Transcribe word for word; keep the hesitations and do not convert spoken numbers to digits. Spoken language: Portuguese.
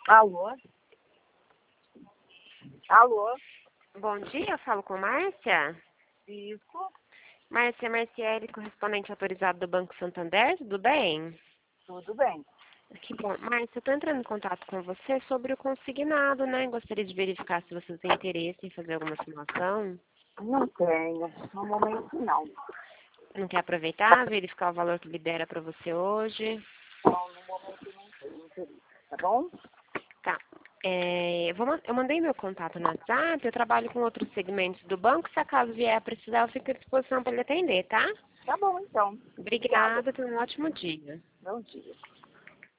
Alô? Alô? Bom dia, eu falo com Márcia. Isso? Márcia Marciele, correspondente autorizado do Banco Santander, tudo bem? Tudo bem. Que bom. Márcia, eu estou entrando em contato com você sobre o consignado, né? Gostaria de verificar se você tem interesse em fazer alguma simulação. Não tenho. No momento, não. Não quer aproveitar, verificar o valor que libera para você hoje? Não, no momento não tenho interesse. Tá bom? Tá. É, eu, vou ma- eu mandei meu contato no WhatsApp, eu trabalho com outros segmentos do banco, se acaso vier a precisar, eu fico à disposição para lhe atender, tá? Tá bom, então. Obrigada. Obrigada, tenha um ótimo dia. Bom dia.